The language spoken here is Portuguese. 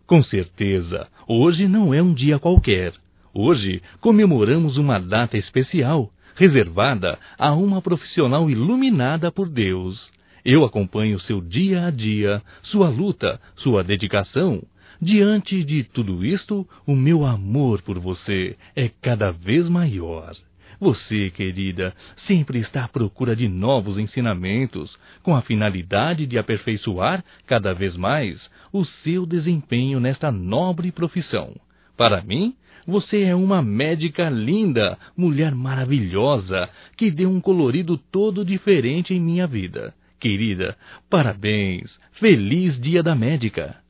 Com certeza, hoje não é um dia qualquer. Hoje comemoramos uma data especial, reservada a uma profissional iluminada por Deus. Eu acompanho seu dia a dia, sua luta, sua dedicação. Diante de tudo isto, o meu amor por você é cada vez maior. Você, querida, sempre está à procura de novos ensinamentos, com a finalidade de aperfeiçoar cada vez mais o seu desempenho nesta nobre profissão. Para mim, você é uma médica linda, mulher maravilhosa, que deu um colorido todo diferente em minha vida. Querida, parabéns! Feliz Dia da Médica!